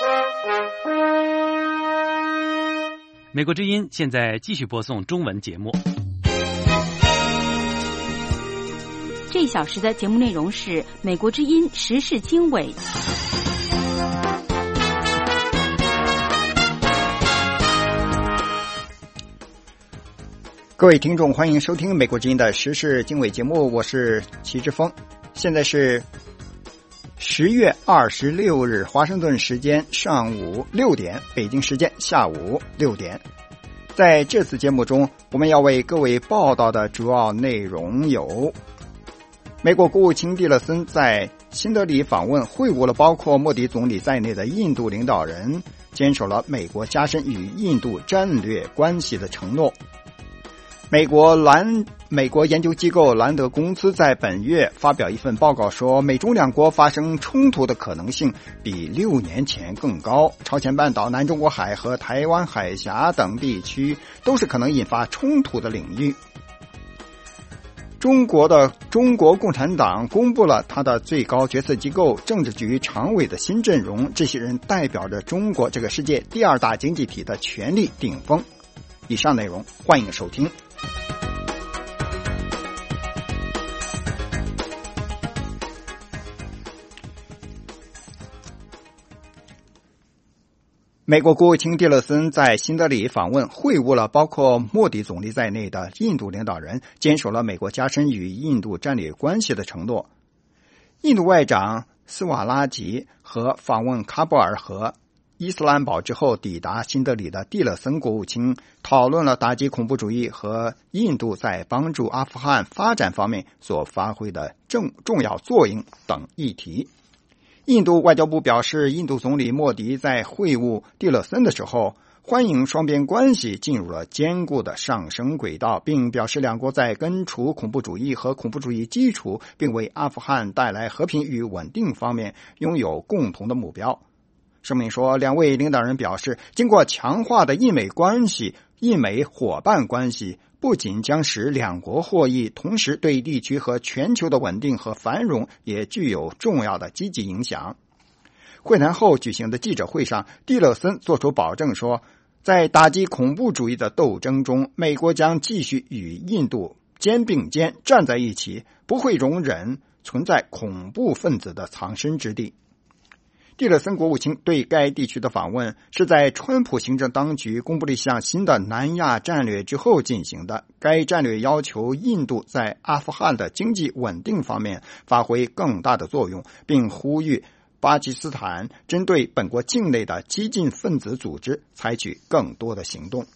美国之音现在继续播送中文节目。 这一小时的节目内容是美国之音时事经纬。 各位听众，欢迎收听美国之音的时事经纬节目，我是齐志峰。现在是10月26日华盛顿时间上午6点，北京时间下午6点。在这次节目中，我们要为各位报道的主要内容有：美国国务卿蒂勒森在新德里访问，会晤了包括莫迪总理在内的印度领导人，坚守了美国加深与印度战略关系的承诺。美国研究机构兰德公司在本月发表一份报告说，美中两国发生冲突的可能性比6年前更高，朝鲜半岛、南中国海和台湾海峡等地区都是可能引发冲突的领域。中国共产党公布了他的最高决策机构政治局常委的新阵容，这些人代表着中国这个世界第二大经济体的权力顶峰。以上内容欢迎收听。美国国务卿蒂勒森在新德里访问，会晤了包括莫迪总理在内的印度领导人，坚守了美国加深与印度战略关系的承诺。印度外长斯瓦拉吉和访问喀布尔和伊斯兰堡之后抵达新德里的蒂勒森国务卿讨论了打击恐怖主义和印度在帮助阿富汗发展方面所发挥的重要作用等议题。印度外交部表示，印度总理莫迪在会晤蒂勒森的时候，欢迎双边关系进入了坚固的上升轨道，并表示两国在根除恐怖主义和恐怖主义基础，并为阿富汗带来和平与稳定方面拥有共同的目标。声明说，两位领导人表示，经过强化的印美伙伴关系不仅将使两国获益，同时对地区和全球的稳定和繁荣也具有重要的积极影响。会谈后举行的记者会上，蒂勒森作出保证说，在打击恐怖主义的斗争中，美国将继续与印度肩并肩站在一起，不会容忍存在恐怖分子的藏身之地。蒂勒森国务卿对该地区的访问是在川普行政当局公布了一项新的南亚战略之后进行的。该战略要求印度在阿富汗的经济稳定方面发挥更大的作用，并呼吁巴基斯坦针对本国境内的激进分子组织采取更多的行动。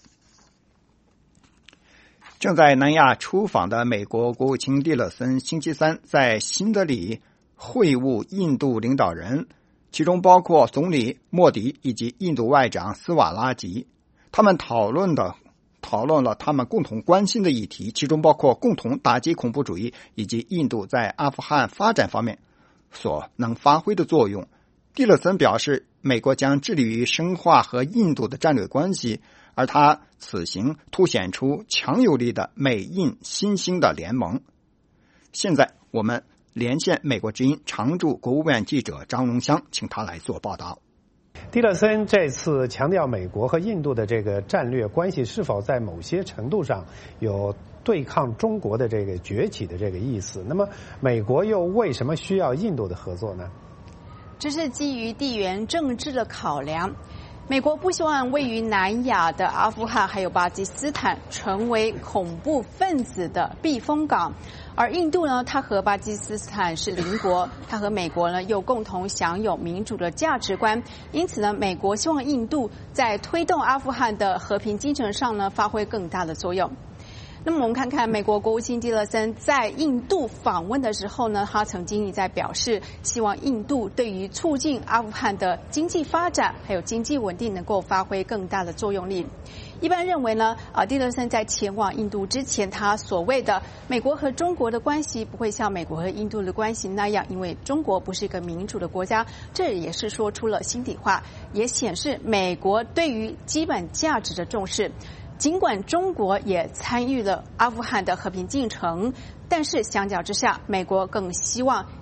正在南亚出访的美国国务卿蒂勒森星期三在新德里会晤印度领导人，其中包括总理莫迪以及印度外长斯瓦拉吉。他们讨论了他们共同关心的议题，其中包括共同打击恐怖主义以及印度在阿富汗发展方面所能发挥的作用。蒂勒森表示，美国将致力于深化和印度的战略关系，而他此行凸显出强有力的美印新兴的联盟。现在我们连线美国之音常驻国务院记者张龙香，请他来做报道。 蒂勒森这次强调美国和印度的这个战略关系是否在某些程度上有对抗中国的这个崛起的这个意思。那么美国又为什么需要印度的合作呢？ 这是基于地缘政治的考量。美国不希望位于南亚的阿富汗还有巴基斯坦成为恐怖分子的避风港，而印度呢，它和巴基斯坦是邻国，它和美国呢又共同享有民主的价值观，因此呢，美国希望印度在推动阿富汗的和平进程上呢发挥更大的作用。那么我们看看美国国务卿蒂勒森在印度访问的时候呢，他曾经也在表示，希望印度对于促进阿富汗的经济发展还有经济稳定能够发挥更大的作用力。一般认为呢，蒂勒森在前往印度之前，他所谓的美国和中国的关系不会像美国和印度的关系那样，因为中国不是一个民主的国家，这也是说出了心底话，也显示美国对于基本价值的重视。尽管中国也参与了阿富汗的和平进程，但是相较之下，美国更希望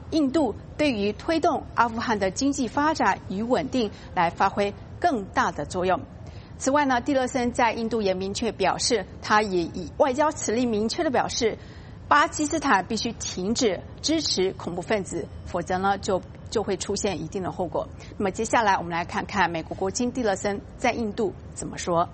印度对于推动阿富汗的经济发展与稳定来发挥更大的作用。此外呢，蒂勒森在印度也明确表示，他也以外交辞令明确的表示，巴基斯坦必须停止支持恐怖分子，否则呢就会出现一定的后果。那么接下来我们来看看美国国卿蒂勒森在印度怎么说。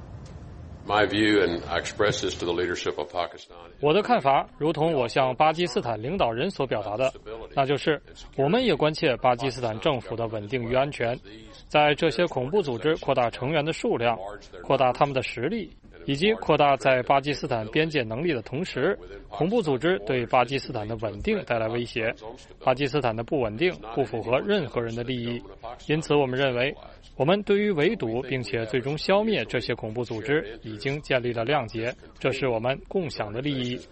我的看法如同我向巴基斯坦领导人所表达的，那就是我们也关切巴基斯坦政府的稳定与安全，在这些恐怖组织扩大成员的数量，扩大他们的实力，以及扩大在巴基斯坦边界能力的同时，恐怖组织对巴基斯坦的稳定带来威胁。巴基斯坦的不稳定不符合任何人的利益，因此我们认为，我们对于围堵并且最终消灭这些恐怖组织已经建立了谅解，这是我们共享的利益。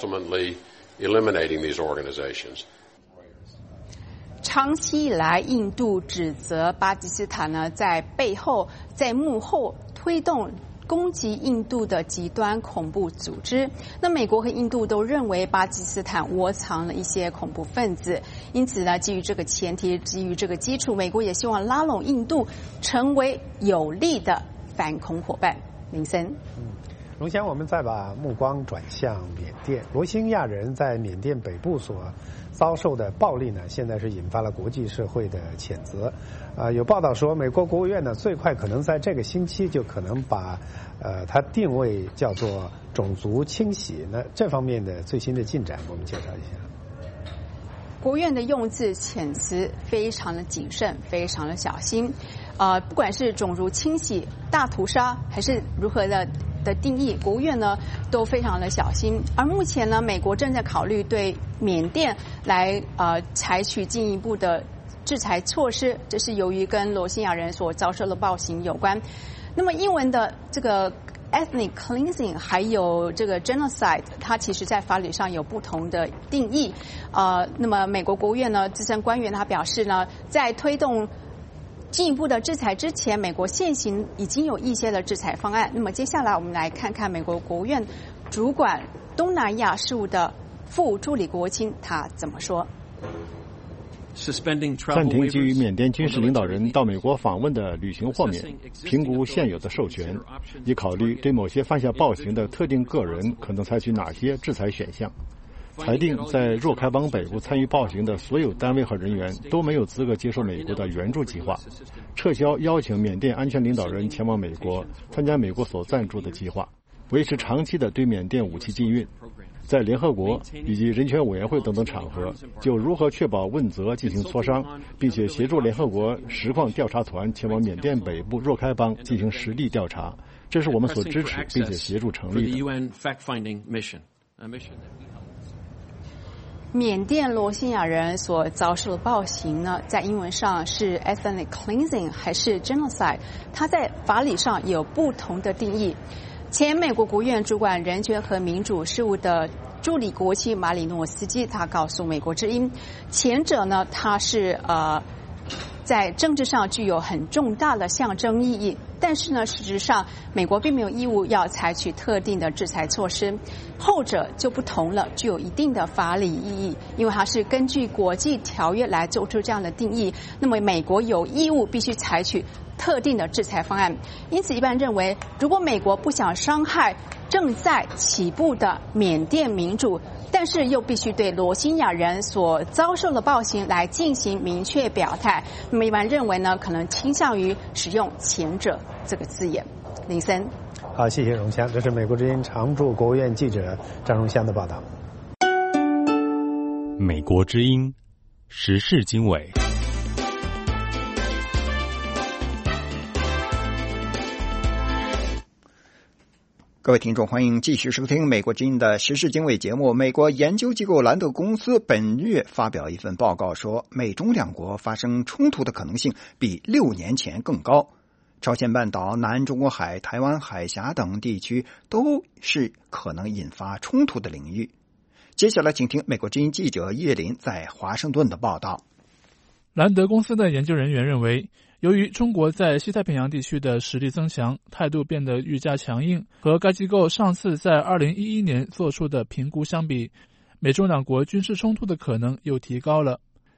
长期以来，印度指责巴基斯坦呢在背后、在幕后推动攻击印度的极端恐怖组织。那美国和印度都认为巴基斯坦窝藏了一些恐怖分子，因此呢，基于这个前提，基于这个基础，美国也希望拉拢印度成为有力的反恐伙伴。林森， 龙翔，我们再把目光转向缅甸。罗兴亚人在缅甸北部所遭受的暴力呢，现在是引发了国际社会的谴责。有报道说，美国国务院呢，最快可能在这个星期就可能把它定位叫做种族清洗。那这方面的最新的进展，我们介绍一下。 国务院的用字遣词非常的谨慎，非常的小心。不管是种族清洗、大屠杀，还是如何的定义，国务院呢都非常的小心。而目前呢，美国正在考虑对缅甸来采取进一步的制裁措施，这是由于跟罗兴亚人所遭受的暴行有关。那么英文的这个 ethnic cleansing 还有这个 genocide， 它其实在法理上有不同的定义。那么美国国务院呢资深官员他表示呢，在推动进一步的制裁之前，美国现行已经有一些的制裁方案。那么接下来我们来看看美国国务院主管东南亚事务的副助理国卿他怎么说。 暂停基于缅甸军事领导人到美国访问的旅行豁免，评估现有的授权，以考虑对某些犯下暴行的特定个人可能采取哪些制裁选项。裁定在若开邦北部参与暴行的所有单位和人员都没有资格接受美国的援助计划，撤销邀请缅甸安全领导人前往美国参加美国所赞助的计划，维持长期的对缅甸武器禁运。在联合国以及人权委员会等等场合，就如何确保问责进行磋商，并且协助联合国实况调查团前往缅甸北部若开邦进行实地调查，这是我们所支持并且协助成立的。 缅甸罗兴亚人所遭受的暴行呢，在英文上是 ethnic cleansing 还是 genocide， 它在法理上有不同的定义。前美国国务院主管人权和民主事务的助理国卿马里诺斯基，他告诉美国之音，前者呢，它是在政治上具有很重大的象征意义，但是呢，实质上美国并没有义务要采取特定的制裁措施。后者就不同了，具有一定的法理意义，因为它是根据国际条约来做出这样的定义。那么美国有义务必须采取特定的制裁方案。因此，一般认为，如果美国不想伤害正在起步的缅甸民主，但是又必须对罗兴亚人所遭受的暴行来进行明确表态，那么一般认为呢，可能倾向于使用前者这个字眼。林森， 好，谢谢荣香，这是美国之音常驻国务院记者张荣香的报道。 美国之音时事经纬。 各位听众，欢迎继续收听美国之音的时事经纬节目。美国研究机构兰德公司本月发表一份报告说，美中两国发生冲突的可能性比6年前更高。朝鲜半岛、南中国海、台湾海峡等地区都是可能引发冲突的领域。接下来请听美国之音记者叶林在华盛顿的报道。 兰德公司的研究人员认为，由于中国在西太平洋地区的实力增强，态度变得愈加强硬，和该机构上次在2011年做出的评估相比，美中两国军事冲突的可能又提高了。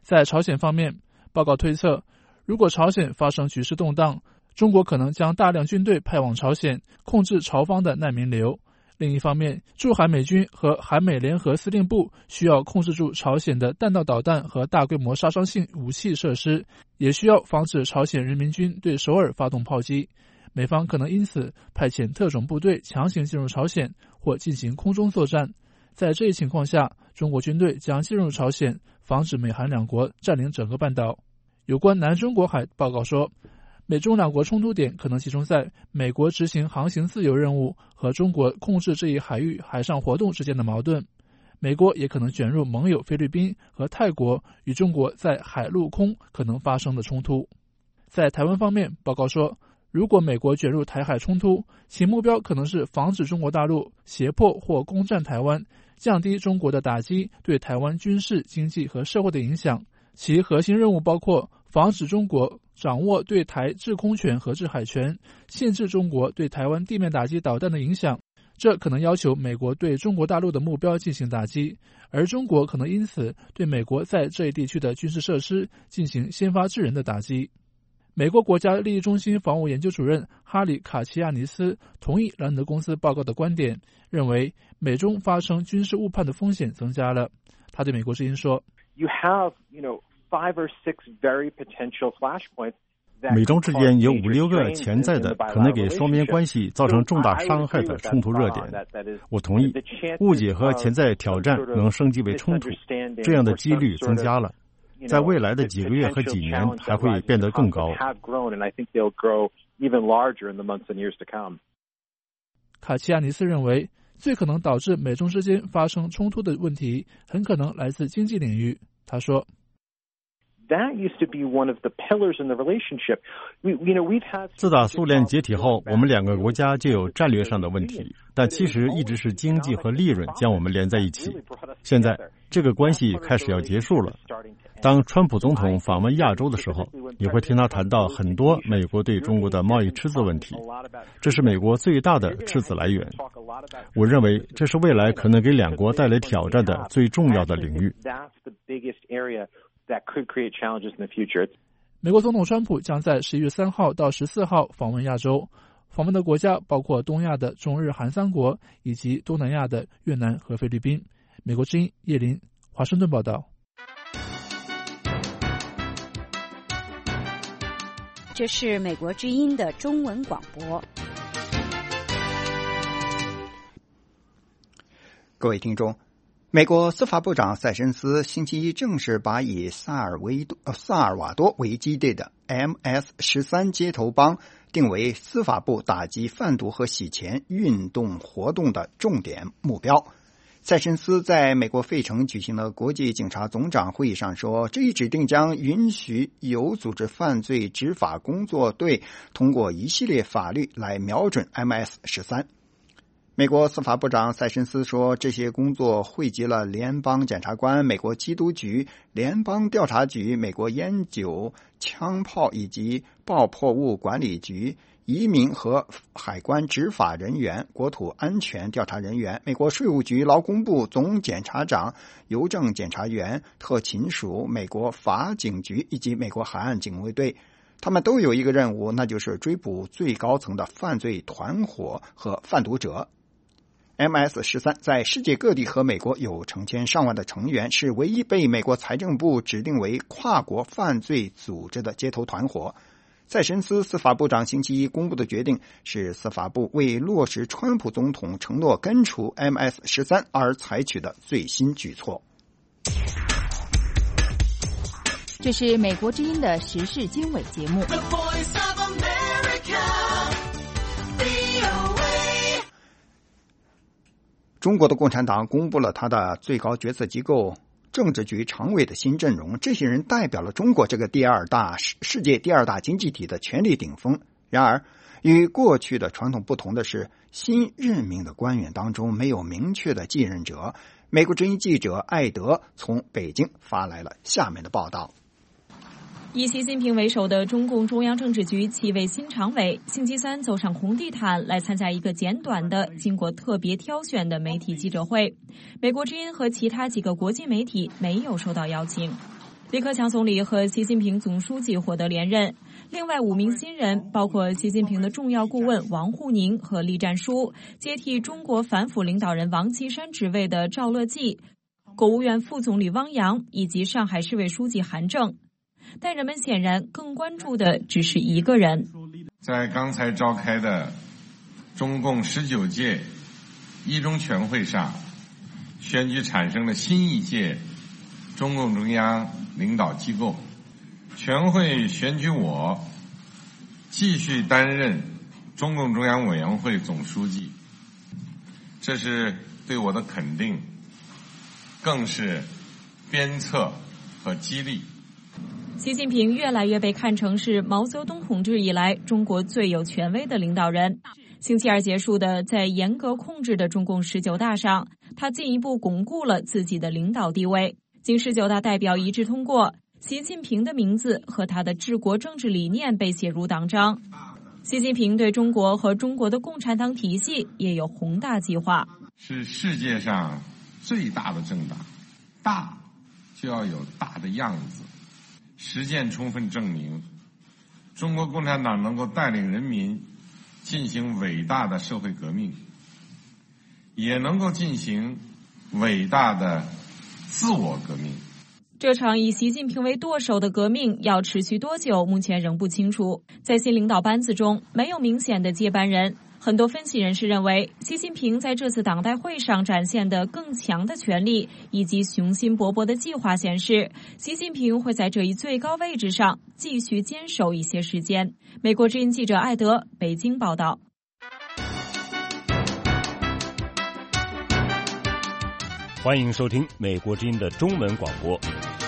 在朝鲜方面，报告推测，如果朝鲜发生局势动荡，中国可能将大量军队派往朝鲜，控制朝方的难民流。另一方面，驻韩美军和韩美联合司令部需要控制住朝鲜的弹道导弹和大规模杀伤性武器设施，也需要防止朝鲜人民军对首尔发动炮击。美方可能因此派遣特种部队强行进入朝鲜，或进行空中作战。在这一情况下，中国军队将进入朝鲜，防止美韩两国占领整个半岛。有关南中国海报告说，美中两国冲突点可能集中在美国执行航行自由任务和中国控制这一海域海上活动之间的矛盾。美国也可能卷入盟友菲律宾和泰国与中国在海陆空可能发生的冲突。在台湾方面，报告说，如果美国卷入台海冲突，其目标可能是防止中国大陆胁迫或攻占台湾，降低中国的打击对台湾军事、经济和社会的影响。其核心任务包括防止中国掌握对台制空权和制海权，限制中国对台湾地面打击导弹的影响。这可能要求美国对中国大陆的目标进行打击，而中国可能因此对美国在这一地区的军事设施进行先发制人的打击。美国国家利益中心防务研究主任哈里·卡齐亚尼斯同意兰德公司报告的观点，认为美中发生军事误判的风险增加了。他对美国之音说， 美中之间有5-6个潜在的可能给双边关系造成重大伤害的冲突热点。我同意，误解和潜在挑战能升级为冲突，这样的几率增加了。在未来的几个月和几年还会变得更高。 卡齐亚尼斯认为，最可能导致美中之间发生冲突的问题很可能来自经济领域。他说， 自打苏联解体后，我们两个国家就有战略上的问题，但其实一直是经济和利润将我们连在一起。现在这个关系开始要结束了。当川普总统访问亚洲的时候，你会听他谈到很多美国对中国的贸易赤字问题，这是美国最大的赤字来源。我认为这是未来可能给两国带来挑战的最重要的领域。 美国总统川普将在11月3号到14号访问亚洲，访问的国家包括东亚的中日韩3国以及东南亚的越南和菲律宾。美国之音叶林，华盛顿报道。 这是美国之音的中文广播。 各位听众，美国司法部长塞申斯星期一正式把以萨尔瓦多为基地的 MS-13 街头帮定为司法部打击贩毒和洗钱运动活动的重点目标。塞申斯在美国费城举行的国际警察总长会议上说，这一指定将允许有组织犯罪执法工作队通过一系列法律来瞄准 MS-13。美国司法部长塞申斯说，这些工作汇集了联邦检察官、美国缉毒局、联邦调查局、美国烟酒、枪炮以及爆破物管理局、移民和海关执法人员、国土安全调查人员、美国税务局、劳工部、总检察长、邮政检察员、特勤署、美国法警局以及美国海岸警卫队。他们都有一个任务，那就是追捕最高层的犯罪团伙和贩毒者。MS-13 在世界各地和美国有成千上万的成员，是唯一被美国财政部指定为跨国犯罪组织的街头团伙。塞申斯司法部长星期一公布的决定是司法部为落实川普总统承诺根除 MS-13 而采取的最新举措。 这是美国之音的时事经纬节目。 中国的共产党公布了他的最高决策机构政治局常委的新阵容，这些人代表了中国这个世界第二大经济体的权力顶峰。然而，与过去的传统不同的是，新任命的官员当中没有明确的继任者。美国之音记者艾德从北京发来了下面的报道。 以习近平为首的中共中央政治局7位新常委星期三走上红地毯，来参加一个简短的、经过特别挑选的媒体记者会。美国之音和其他几个国际媒体没有收到邀请。 李克强总理和习近平总书记获得连任。另外5名新人包括习近平的重要顾问王沪宁和栗战书，接替中国反腐领导人王岐山职位的赵乐际，国务院副总理汪洋以及上海市委书记韩正。但人们显然更关注的只是一个人。 在刚才召开的中共19届一中全会上，选举产生了新一届中共中央领导机构，全会选举我继续担任中共中央委员会总书记，这是对我的肯定，更是鞭策和激励。 习近平越来越被看成是毛泽东同志以来中国最有权威的领导人。星期二结束的在严格控制的中共19大上，他进一步巩固了自己的领导地位。经19大代表一致通过，习近平的名字和他的治国政治理念被写入党章。习近平对中国和中国的共产党体系也有宏大计划。 是世界上最大的政党，大就要有大的样子。实践充分证明，中国共产党能够带领人民进行伟大的社会革命，也能够进行伟大的自我革命。 这场以习近平为舵手的革命要持续多久，目前仍不清楚。在新领导班子中，没有明显的接班人。很多分析人士认为，习近平在这次党代会上展现的更强的权力以及雄心勃勃的计划显示，习近平会在这一最高位置上继续坚守一些时间。美国之音记者艾德，北京报道。 欢迎收听美国之音的中文广播。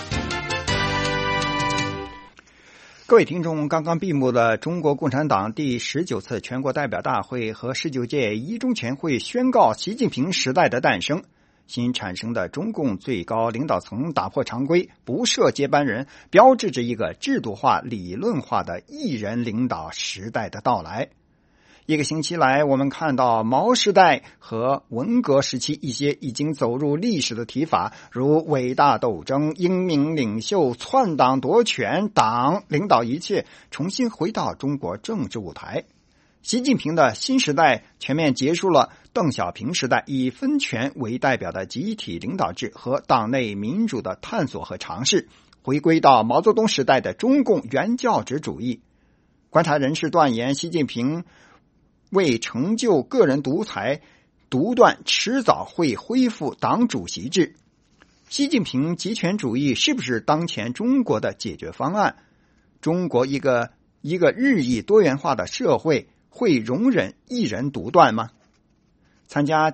各位听众，刚刚闭幕的中国共产党第19次全国代表大会和19届一中全会宣告习近平时代的诞生。新产生的中共最高领导层打破常规，不设接班人，标志着一个制度化、理论化的一人领导时代的到来。一个星期来，我们看到毛时代和文革时期一些已经走入历史的提法，如伟大斗争、英明领袖、篡党夺权、党领导一切，重新回到中国政治舞台。习近平的新时代全面结束了邓小平时代以分权为代表的集体领导制和党内民主的探索和尝试，回归到毛泽东时代的中共原教旨主义。观察人士断言，习近平为成就个人独裁独断，迟早会恢复党主席制。习近平集权主义是不是当前中国的解决方案？中国一个日益多元化的社会会容忍一人独断吗？参加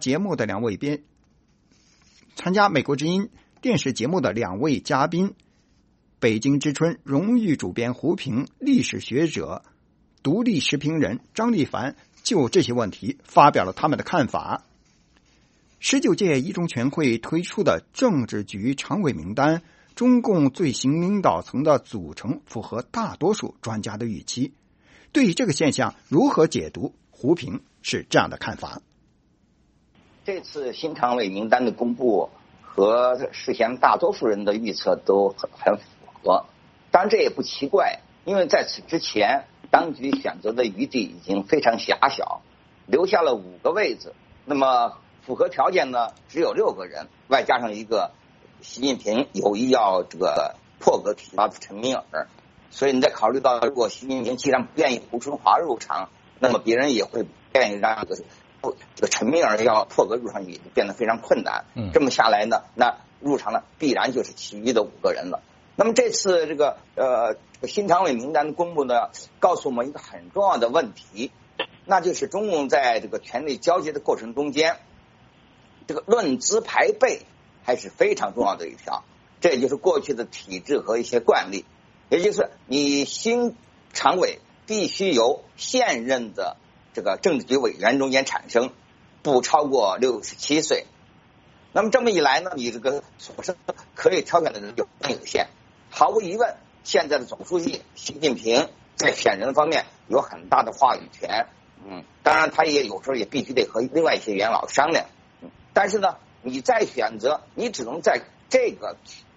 美国之音电视节目的2位嘉宾，北京之春荣誉主编胡平、历史学者、独立时评人张立凡就这些问题发表了他们的看法。19届一中全会推出的政治局常委名单，中共最新领导层的组成符合大多数专家的预期。对于这个现象如何解读，胡平是这样的看法。 这次新常委名单的公布和事先大多数人的预测都很符合，当然这也不奇怪，因为在此之前当局选择的余地已经非常狭小，留下了5个位置，那么符合条件呢只有6个人，外加上一个习近平有意要这个破格提拔的陈敏尔，所以你再考虑到如果习近平既然不愿意胡春华入场，那么别人也会不愿意让这个陈敏尔要破格入场，也就变得非常困难。这么下来呢，那入场呢必然就是其余的5个人了。那么这次这个新常委名单的公布呢，告诉我们一个很重要的问题，那就是中共在这个权力交接的过程中间，这个论资排辈还是非常重要的一条。这也就是过去的体制和一些惯例，也就是你新常委必须由现任的这个政治局委员中间产生，不超过67岁。那么这么一来呢，你这个所剩可以挑选的人就很有限。毫无疑问，现在的总书记习近平在选人方面有很大的话语权。当然他也有时候也必须得和另外一些元老商量。但是呢，你再选择，你只能在这个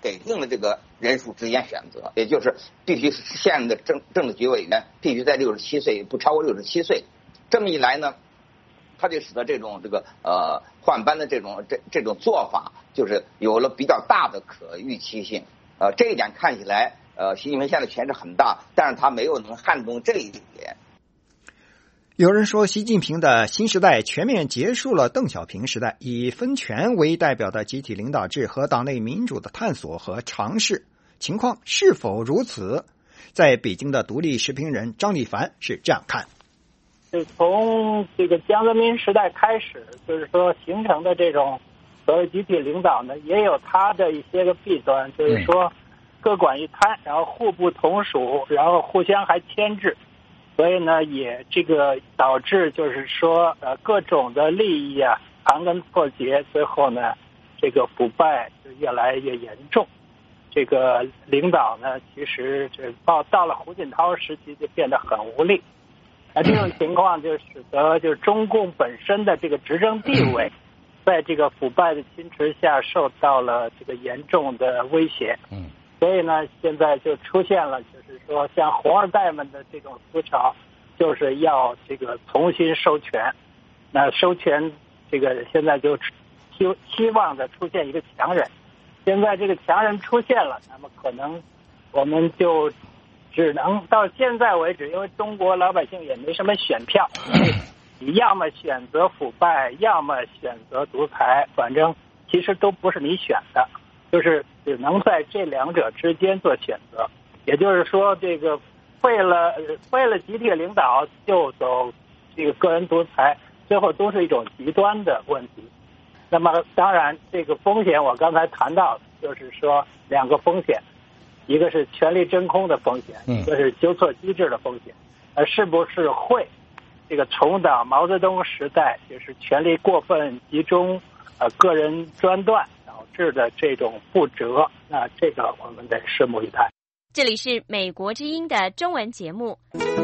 给定了这个人数之间选择，也就是必须是现任的政治局委员必须在67岁，不超过67岁。这么一来呢，他就使得这个换班的这种做法，就是有了比较大的可预期性。这一点看起来，习近平现在权势很大，但是他没有能撼动这一点。 有人说，习近平的新时代全面结束了邓小平时代以分权为代表的集体领导制和党内民主的探索和尝试。情况是否如此？在北京的独立时评人张立凡是这样看： 从这个江泽民时代开始，就是说形成的这种所谓集体领导呢，也有它的一些个弊端，就是说各管一摊，然后互不同属，然后互相还牵制。所以呢，也这个导致就是说各种的利益啊盘根错节，最后呢这个腐败就越来越严重。这个领导呢，其实这到了胡锦涛时期就变得很无力。这种情况就使得就是中共本身的这个执政地位，在这个腐败的侵蚀下受到了这个严重的威胁。所以呢，现在就出现了，就是说像红二代们的这种思潮，就是要这个重新收权。那收权，这个现在就希望着出现一个强人。现在这个强人出现了，那么可能我们就只能到现在为止，因为中国老百姓也没什么选票，你要么选择腐败，要么选择独裁，反正其实都不是你选的。就是只能在这两者之间做选择，也就是说，这个为了集体领导就走这个个人独裁，最后都是一种极端的问题。那么当然，这个风险我刚才谈到，就是说两个风险，一个是权力真空的风险，一个是纠错机制的风险。是不是会这个重蹈毛泽东时代，就是权力过分集中，个人专断导致的这种不折？那这个我们得拭目以待。 这里是美国之音的中文节目。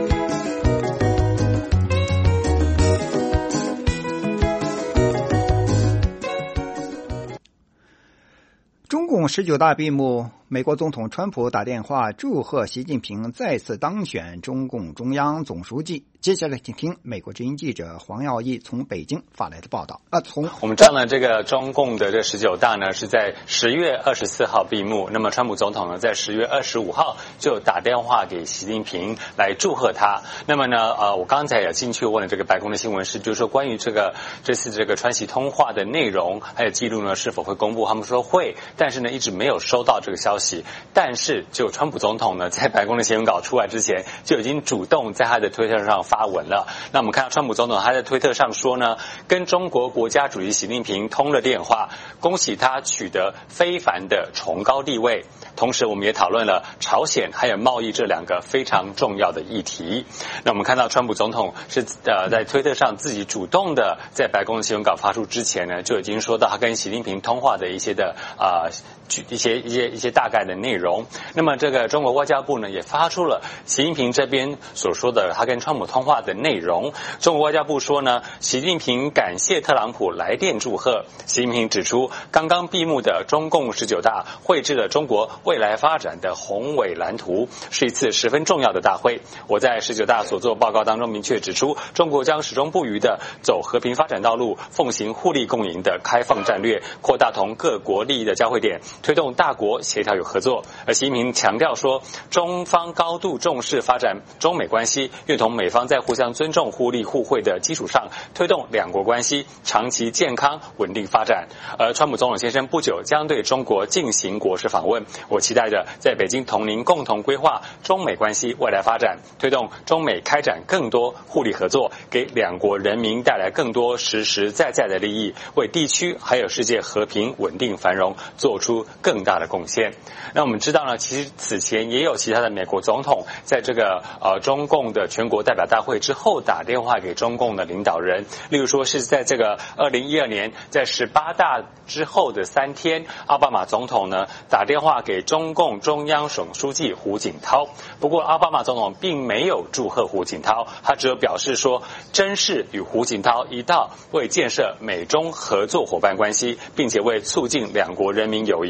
中共19大闭幕，美国总统川普打电话祝贺习近平再次当选中共中央总书记。接下来请听美国之音记者黄耀义从北京发来的报道。 我们知道呢，这个中共的这19大呢是在10月24号闭幕。那么川普总统呢在10月25号就打电话给习近平来祝贺他。那么呢我刚才也进去问了这个白宫的新闻室，就是说关于这次这个川习通话的内容还有记录呢是否会公布，他们说会，但是呢一直没有收到这个消息。但是就川普总统呢在白宫的新闻稿出来之前就已经主动在他的推特上发文了。那我们看到川普总统他在推特上说呢，跟中国国家主席习近平通了电话，恭喜他取得非凡的崇高地位。同时我们也讨论了朝鲜还有贸易这两个非常重要的议题。那我们看到川普总统是在推特上自己主动的在白宫的新闻稿发出之前呢就已经说到他跟习近平通话的一些的一些大概的内容。那么这个中国外交部呢也发出了习近平这边所说的他跟川普通话的内容。中国外交部说呢，习近平感谢特朗普来电祝贺。习近平指出，刚刚闭幕的中共19大绘制了中国未来发展的宏伟蓝图，是一次十分重要的大会。我在19大所做报告当中明确指出，中国将始终不渝地走和平发展道路，奉行互利共赢的开放战略，扩大同各国利益的交汇点，推动大国协调与合作。而习近平强调说，中方高度重视发展中美关系，愿同美方在互相尊重、互利互惠的基础上，推动两国关系长期健康稳定发展。而川普总统先生不久将对中国进行国事访问，我期待着在北京同您共同规划中美关系未来发展，推动中美开展更多互利合作，给两国人民带来更多实实在在的利益，为地区还有世界和平稳定繁荣做出更大的贡献。那我们知道呢，其实此前也有其他的美国总统在这个中共的全国代表大会之后打电话给中共的领导人，例如说是在这个2012年在18大之后的3天，奥巴马总统呢打电话给中共中央总书记胡锦涛。不过奥巴马总统并没有祝贺胡锦涛，他只有表示说，珍视与胡锦涛一道为建设美中合作伙伴关系，并且为促进两国人民友谊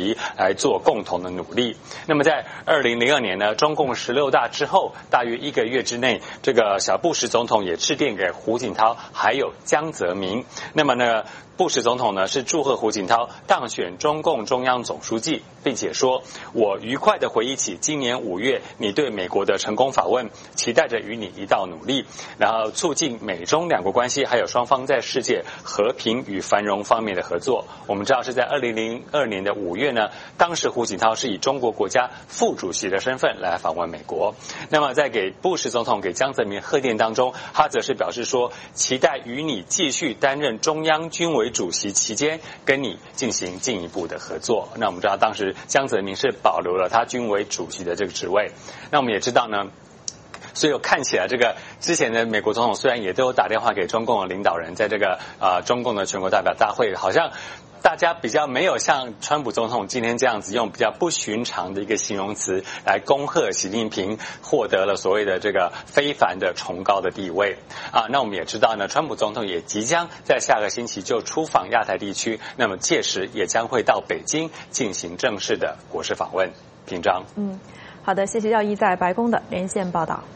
席来做共同的努力。那么在2002年呢，中共16大之后，大约1个月之内，这个小布什总统也致电给胡锦涛还有江泽民。那么呢，布什总统呢是祝贺胡锦涛当选中共中央总书记，并且说：“我愉快地回忆起今年5月你对美国的成功访问，期待着与你一道努力，然后促进美中两国关系，还有双方在世界和平与繁荣方面的合作。”我们知道是在2002年的5月呢，当时胡锦涛是以中国国家副主席的身份来访问美国。那么在给布什总统给江泽民贺电当中，他则是表示说，期待与你继续担任中央军委主席期间跟你进行进一步的合作。那我们知道当时江泽民是保留了他军委主席的这个职位。那我们也知道呢，所以看起来这个之前的美国总统虽然也都有打电话给中共的领导人，在这个中共的全国代表大会，好像大家比较没有像川普总统今天这样子用比较不寻常的一个形容词来恭贺习近平获得了所谓的这个非凡的崇高的地位那我们也知道呢，川普总统也即将在下个星期就出访亚太地区，那么届时也将会到北京进行正式的国事访问。平章。 好的，谢谢耀一在白宫的连线报道。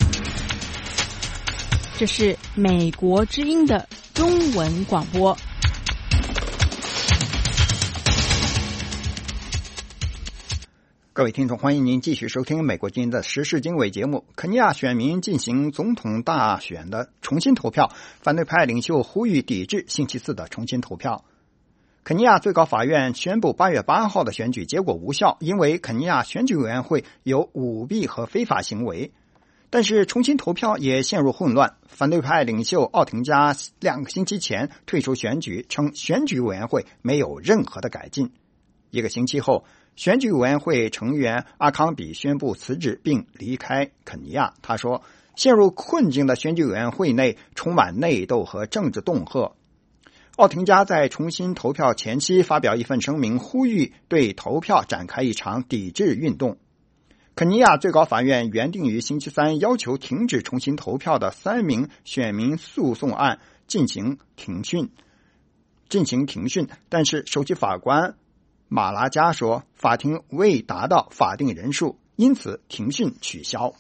这是美国之音的中文广播。 各位听众，欢迎您继续收听美国之音的时事经纬节目。肯尼亚选民进行总统大选的重新投票，反对派领袖呼吁抵制星期四的重新投票。肯尼亚最高法院宣布8月8号的选举结果无效，因为肯尼亚选举委员会有舞弊和非法行为。但是重新投票也陷入混乱，反对派领袖奥廷加2个星期前退出选举，称选举委员会没有任何的改进。1个星期后，选举委员会成员阿康比宣布辞职并离开肯尼亚。他说，陷入困境的选举委员会内充满内斗和政治恫吓。奥廷加在重新投票前夕发表一份声明，呼吁对投票展开一场抵制运动。肯尼亚最高法院原定于星期三要求停止重新投票的3名选民诉讼案进行庭讯，但是首席法官马拉加说，法庭未达到法定人数，因此庭讯取消。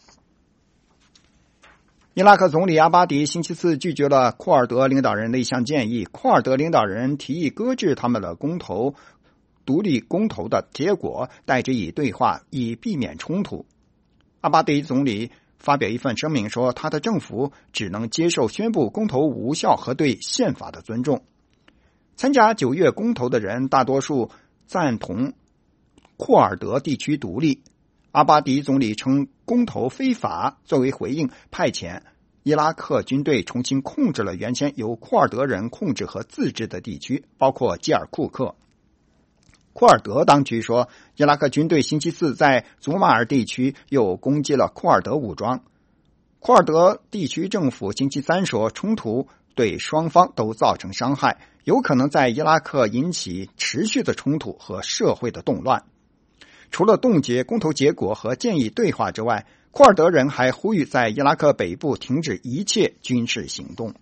伊拉克总理阿巴迪星期四拒绝了库尔德领导人的一项建议，库尔德领导人提议搁置他们的独立公投的结果，代之以对话，以避免冲突。阿巴迪总理发表一份声明说，他的政府只能接受宣布公投无效和对宪法的尊重。参加9月公投的人大多数赞同库尔德地区独立。阿巴迪总理称公投非法，作为回应派遣伊拉克军队重新控制了原先由库尔德人控制和自治的地区，包括基尔库克。库尔德当局说，伊拉克军队星期四在祖马尔地区又攻击了库尔德武装。库尔德地区政府星期三说，冲突对双方都造成伤害，有可能在伊拉克引起持续的冲突和社会的动乱。除了冻结公投结果和建议对话之外，库尔德人还呼吁在伊拉克北部停止一切军事行动。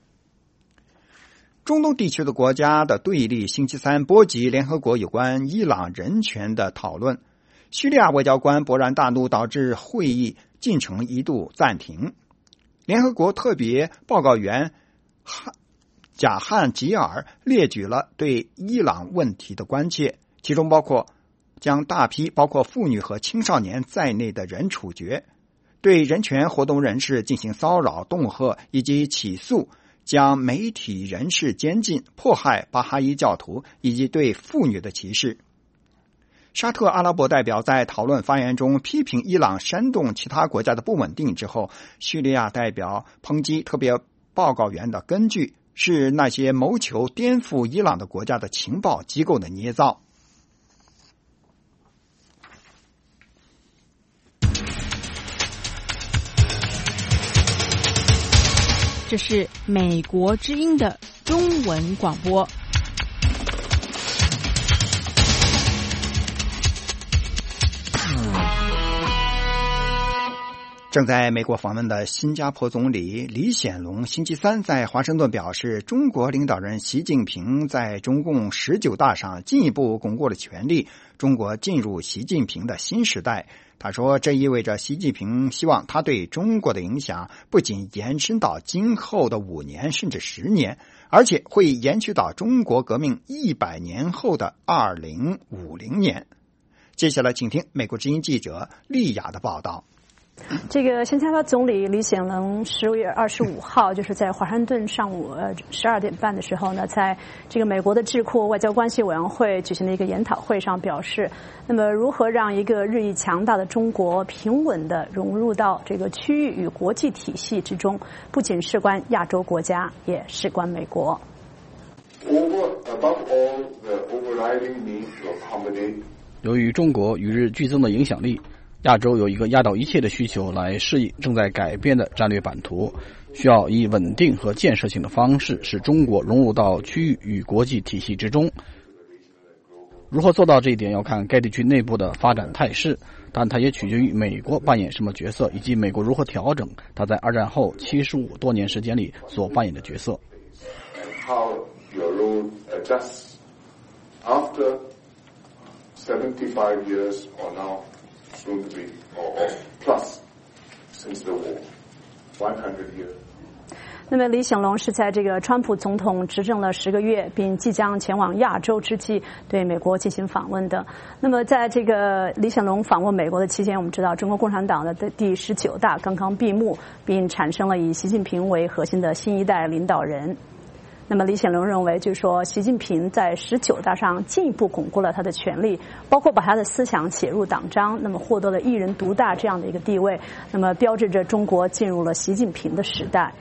中东地区的国家的对立星期三波及联合国有关伊朗人权的讨论。叙利亚外交官勃然大怒，导致会议进程一度暂停。联合国特别报告员贾汉吉尔列举了对伊朗问题的关切，其中包括将大批包括妇女和青少年在内的人处决，对人权活动人士进行骚扰、恫吓以及起诉，将媒体人士监禁、迫害巴哈伊教徒以及对妇女的歧视。沙特阿拉伯代表在讨论发言中批评伊朗煽动其他国家的不稳定之后，叙利亚代表抨击特别报告员的根据是那些谋求颠覆伊朗的国家的情报机构的捏造。 这是美国之音的中文广播。 正在美国访问的新加坡总理李显龙星期三在华盛顿表示，中国领导人习近平在中共19大上进一步巩固了权力，中国进入习近平的新时代。他说，这意味着习近平希望他对中国的影响不仅延伸到今后的5年甚至10年，而且会延续到中国革命100年后的2050年。接下来请听美国之音记者丽雅的报道。 这个新加坡总理李显龙10月25号，就是在华盛顿上午12点半的时候呢，在这个美国的智库外交关系委员会举行的一个研讨会上表示，那么如何让一个日益强大的中国平稳地融入到这个区域与国际体系之中，不仅事关亚洲国家，也事关美国。 由于中国与日俱增的影响力，亚洲有一个压倒一切的需求来适应正在改变的战略版图，需要以稳定和建设性的方式使中国融入到区域与国际体系之中。如何做到这一点，要看该地区内部的发展态势，但它也取决于美国扮演什么角色，以及美国如何调整它在二战后75多年时间里所扮演的角色。 How your role adjusts after 75 years or now soon to be or plus since the war, 100 years. 那么李显龙是在这个川普总统执政了10个月，并即将前往亚洲之际，对美国进行访问的。那么在这个李显龙访问美国的期间，我们知道中国共产党的第19大刚刚闭幕，并产生了以习近平为核心的新一代领导人。那么李显龙认为，就是说习近平在19大上进一步巩固了他的权力，包括把他的思想写入党章，那么获得了一人独大这样的一个地位，那么标志着中国进入了习近平的时代。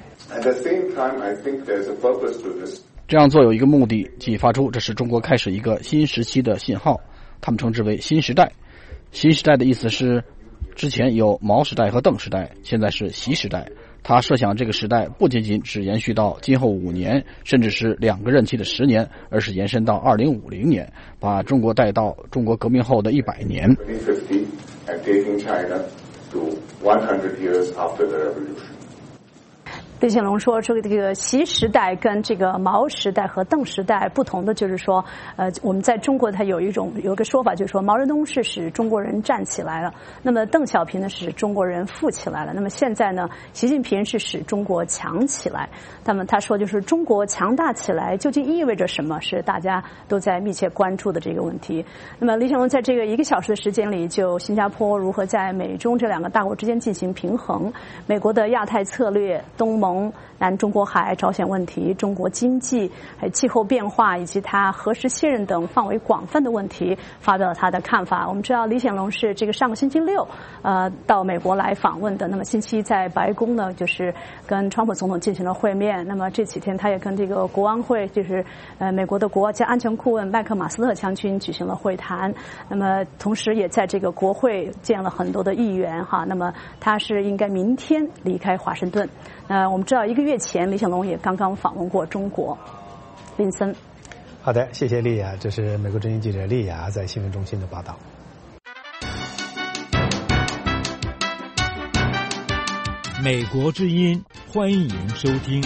这样做有一个目的，即发出这是中国开始一个新时期的信号，他们称之为新时代。新时代的意思是，之前有毛时代和邓时代，现在是习时代。他设想这个时代不仅仅只延续到今后5年，甚至是2个任期的10年，而是延伸到2050年，把中国带到中国革命后的100年。 李显龙说，这个习时代跟这个毛时代和邓时代不同的就是说，我们在中国它有一个说法，就是说毛泽东是使中国人站起来了，那么邓小平呢是使中国人富起来了，那么现在呢，习近平是使中国强起来。那么他说，就是中国强大起来究竟意味着什么，是大家都在密切关注的这个问题。那么李显龙在这个1个小时的时间里，就新加坡如何在美中这2个大国之间进行平衡，美国的亚太策略、东盟、南中国海、朝鲜问题、中国经济、还有气候变化以及他何时卸任等范围广泛的问题，发表了他的看法。我们知道李显龙是这个上个星期6到美国来访问的，那么星期在白宫呢，就是跟川普总统进行了会面。那么这几天他也跟这个国安会，就是美国的国家安全顾问麦克马斯特将军举行了会谈。那么同时也在这个国会见了很多的议员哈。那么他是应该明天离开华盛顿。我们知道1个月前李显龙也刚刚访问过中国。林森。 好的，谢谢丽雅，这是美国之音记者丽雅在新闻中心的报道。 美国之音，欢迎收听。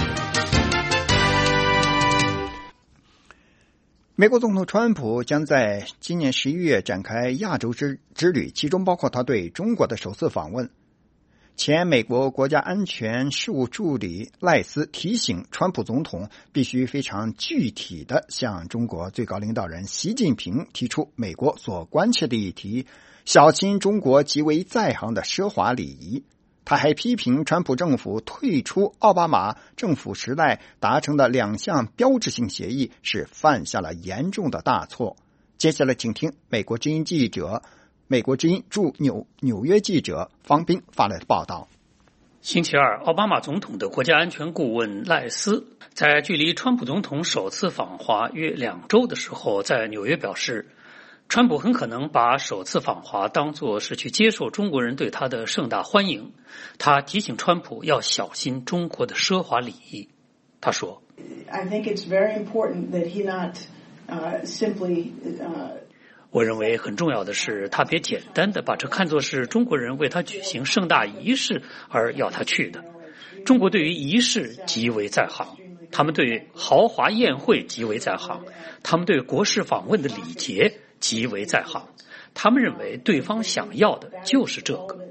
美国总统川普将在今年11月展开亚洲之旅，其中包括他对中国的首次访问。前美国国家安全事务助理赖斯提醒川普总统必须非常具体地向中国最高领导人习近平提出美国所关切的议题，小心中国极为在行的奢华礼仪。他还批评川普政府退出奥巴马政府时代达成的2项标志性协议是犯下了严重的大错。接下来请听美国之音驻纽约记者方斌发来的报道。 星期二，奥巴马总统的国家安全顾问赖斯在距离川普总统首次访华约2周的时候，在纽约表示，川普很可能把首次访华当作是去接受中国人对他的盛大欢迎。他提醒川普要小心中国的奢华礼仪。他说 I think it's very important that he not simply 我认为很重要的是，他别简单的把这看作是中国人为他举行盛大仪式而要他去的。中国对于仪式极为在行，他们对豪华宴会极为在行，他们对国事访问的礼节极为在行，他们认为对方想要的就是这个。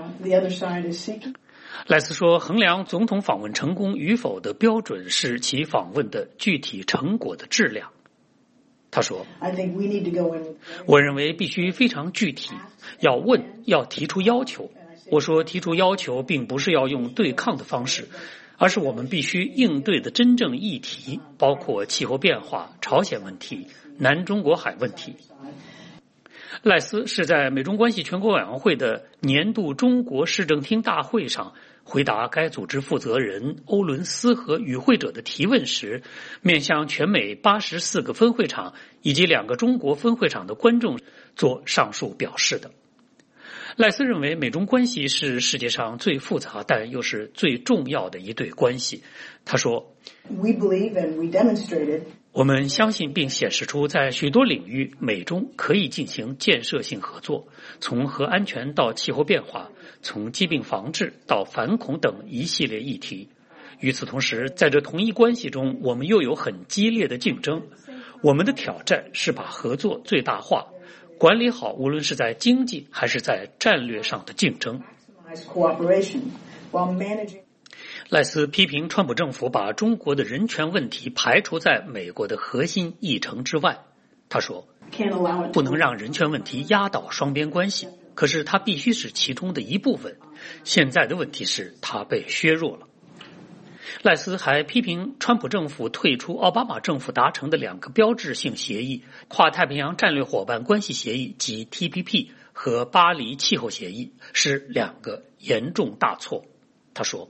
赖斯说，衡量总统访问成功与否的标准是其访问的具体成果的质量。他说，我认为必须非常具体，要问，要提出要求。我说提出要求并不是要用对抗的方式，而是我们必须应对的真正议题，包括气候变化、朝鲜问题、南中国海问题。赖斯是在美中关系全国委员会的年度中国市政厅大会上回答该组织负责人欧伦斯和与会者的提问时，面向全美84个分会场以及2个中国分会场的观众做上述表示的。赖斯认为美中关系是世界上最复杂但又是最重要的一对关系。他说，我们相信并显示出在许多领域美中可以进行建设性合作，从核安全到气候变化，从疾病防治到反恐等一系列议题。与此同时，在这同一关系中，我们又有很激烈的竞争。我们的挑战是把合作最大化，管理好无论是在经济还是在战略上的竞争。赖斯批评川普政府把中国的人权问题排除在美国的核心议程之外。他说，不能让人权问题压倒双边关系，可是它必须是其中的一部分。现在的问题是它被削弱了。赖斯还批评川普政府退出奥巴马政府达成的2个标志性协议，跨太平洋战略伙伴关系协议及 TPP 和巴黎气候协议，是2个严重大错。他说，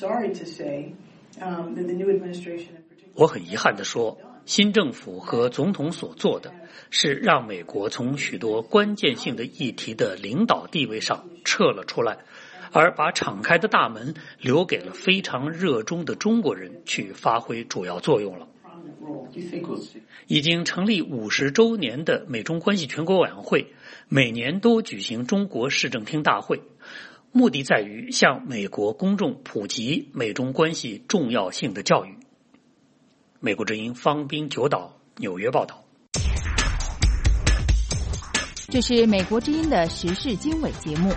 我很遗憾地说，新政府和总统所做的是让美国从许多关键性的议题的领导地位上撤了出来，而把敞开的大门留给了非常热衷的中国人去发挥主要作用了。已经成立50周年的美中关系全国委员会每年都举行中国市政厅大会，目的在于向美国公众普及美中关系重要性的教育。美国之音方滨九岛纽约报道。 这是美国之音的时事经纬节目。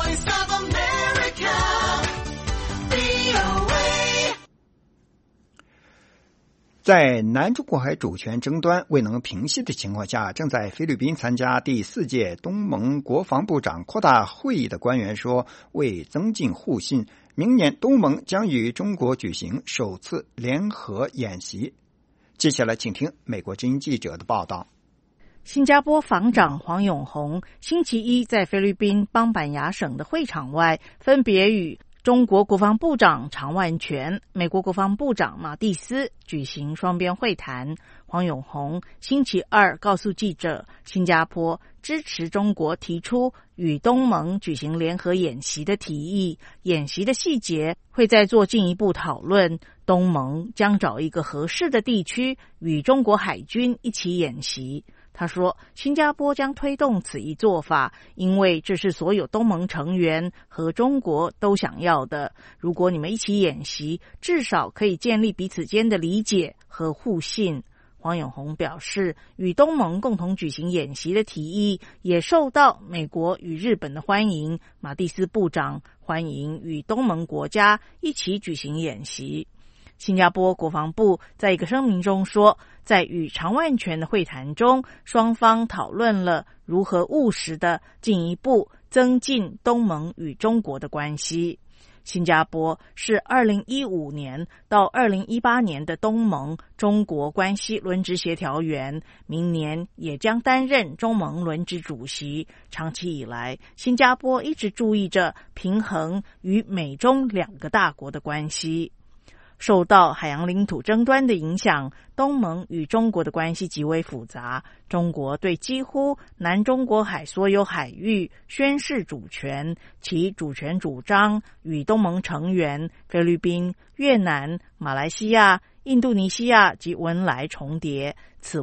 在南中国海主权争端未能平息的情况下，正在菲律宾参加第4届东盟国防部长扩大会议的官员说，为增进互信，明年东盟将与中国举行首次联合演习。接下来请听美国之音记者的报道。 新加坡防长黄永红星期一在菲律宾邦板牙省的会场外，分别与中国国防部长常万全、美国国防部长马蒂斯举行双边会谈。黄永红星期二告诉记者，新加坡支持中国提出与东盟举行联合演习的提议，演习的细节会再做进一步讨论。东盟将找一个合适的地区与中国海军一起演习。他说，新加坡将推动此一做法，因为这是所有东盟成员和中国都想要的。如果你们一起演习，至少可以建立彼此间的理解和互信。黄永红表示，与东盟共同举行演习的提议也受到美国与日本的欢迎。马蒂斯部长欢迎与东盟国家一起举行演习。新加坡国防部在一个声明中说，在与常万全的会谈中，双方讨论了如何务实地进一步增进东盟与中国的关系。新加坡是2015年到2018年的东盟中国关系轮值协调员，明年也将担任中盟轮值主席。长期以来，新加坡一直注意着平衡与美中2个大国的关系。受到海洋领土争端的影响，东盟与中国的关系极为复杂。中国对几乎南中国海所有海域宣示主权，其主权主张与东盟成员菲律宾、越南、马来西亚、印度尼西亚及文莱重叠。此外，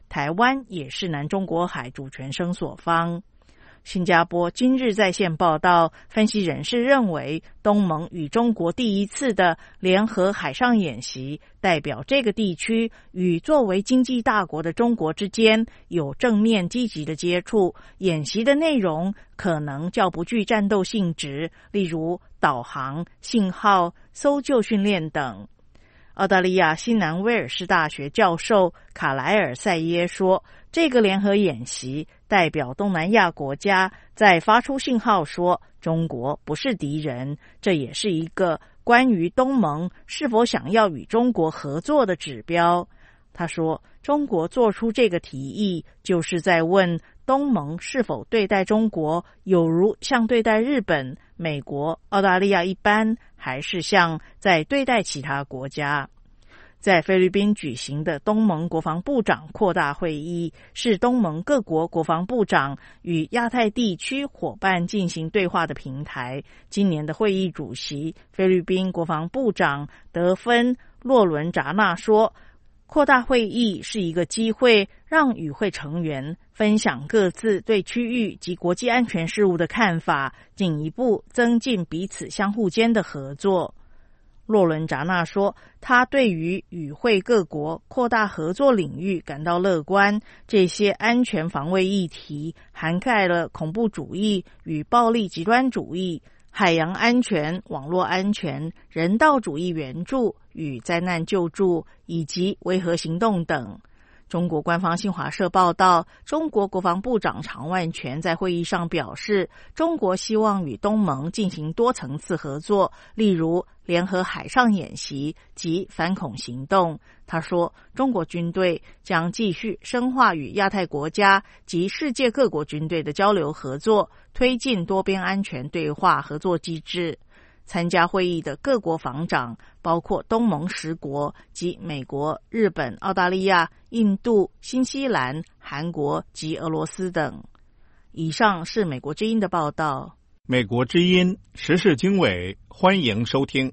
台湾也是南中国海主权声索方。新加坡今日在线报道，分析人士认为，东盟与中国第一次的联合海上演习，代表这个地区与作为经济大国的中国之间有正面积极的接触。演习的内容可能较不具战斗性质，例如导航、信号、搜救训练等。澳大利亚新南威尔士大学教授卡莱尔塞耶说，这个联合演习代表东南亚国家在发出信号说中国不是敌人，这也是一个关于东盟是否想要与中国合作的指标。他说，中国做出这个提议就是在问东盟是否对待中国有如像对待日本、美国、澳大利亚一般，还是像在对待其他国家。在菲律宾举行的东盟国防部长扩大会议，是东盟各国国防部长与亚太地区伙伴进行对话的平台。今年的会议主席菲律宾国防部长德芬·洛伦扎纳说，扩大会议是一个机会，让与会成员分享各自对区域及国际安全事务的看法，进一步增进彼此相互间的合作。洛伦扎纳说，他对于与会各国扩大合作领域感到乐观。这些安全防卫议题涵盖了恐怖主义与暴力极端主义、海洋安全、网络安全、人道主义援助与灾难救助，以及维和行动等。中国官方新华社报道，中国国防部长常万全在会议上表示，中国希望与东盟进行多层次合作，例如联合海上演习及反恐行动。他说，中国军队将继续深化与亚太国家及世界各国军队的交流合作，推进多边安全对话合作机制。参加会议的各国防长包括东盟10国及美国、日本、澳大利亚、印度、新西兰、韩国及俄罗斯等。以上是美国之音的报道。 美国之音时事经纬，欢迎收听。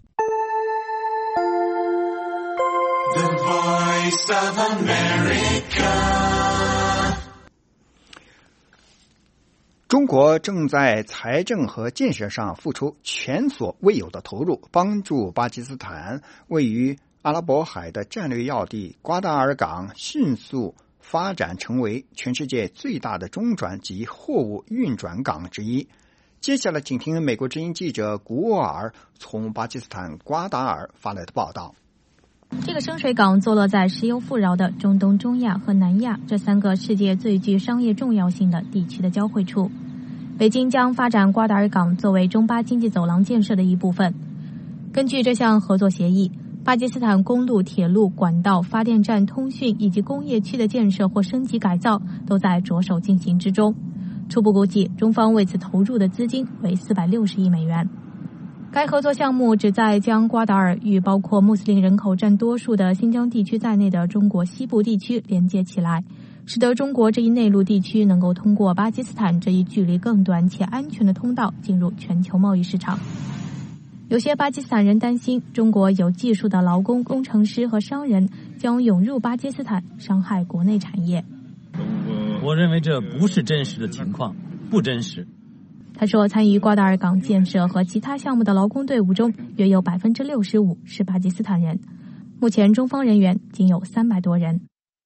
The Voice of America。 中国正在财政和建设上付出前所未有的投入，帮助巴基斯坦位于阿拉伯海的战略要地瓜达尔港迅速发展成为全世界最大的中转及货物运转港之一。接下来请听美国之音记者古沃尔从巴基斯坦瓜达尔发来的报道。 这个深水港坐落在石油富饶的中东、中亚和南亚这3个世界最具商业重要性的地区的交汇处。北京将发展瓜达尔港作为中巴经济走廊建设的一部分。根据这项合作协议，巴基斯坦公路、铁路、管道、发电站、通讯以及工业区的建设或升级改造都在着手进行之中。初步估计，中方为此投入的资金为460亿美元。该合作项目旨在将瓜达尔与包括穆斯林人口占多数的新疆地区在内的中国西部地区连接起来，使得中国这一内陆地区能够通过巴基斯坦这一距离更短且安全的通道进入全球贸易市场。有些巴基斯坦人担心，中国有技术的劳工、工程师和商人将涌入巴基斯坦，伤害国内产业。 我认为这不是真实的情况，不真实。 他说，参与瓜达尔港建设和其他项目的劳工队伍中，约有65%是巴基斯坦人。目前中方人员仅有300多人。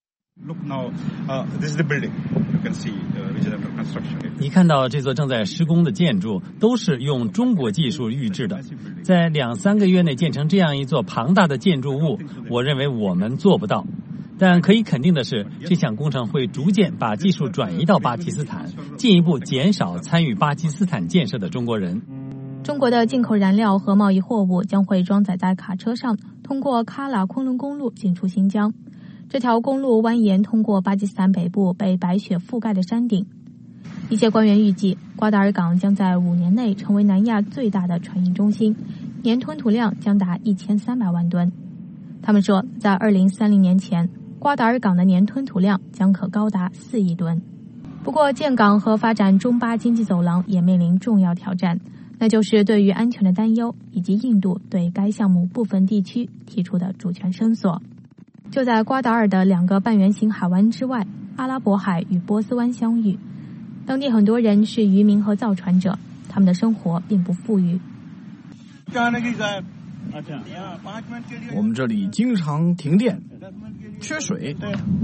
你看到这座正在施工的建筑都是用中国技术预制的，在2-3个月内建成这样一座庞大的建筑物，我认为我们做不到。但可以肯定的是，这项工程会逐渐把技术转移到巴基斯坦，进一步减少参与巴基斯坦建设的中国人。 中国的进口燃料和贸易货物将会装载在卡车上，通过喀喇昆仑公路进出新疆。这条公路蜿蜒通过巴基斯坦北部被白雪覆盖的山顶。一些官员预计，瓜达尔港将在5年内成为南亚最大的船运中心，年吞吐量将达1300万吨。他们说，在2030年前，瓜达尔港的年吞吐量将可高达4亿吨。不过，建港和发展中巴经济走廊也面临重要挑战，那就是对于安全的担忧，以及印度对该项目部分地区提出的主权声索。 就在瓜达尔的2个半圆形海湾之外，阿拉伯海与波斯湾相遇。当地很多人是渔民和造船者，他们的生活并不富裕。 我们这里经常停电，缺水。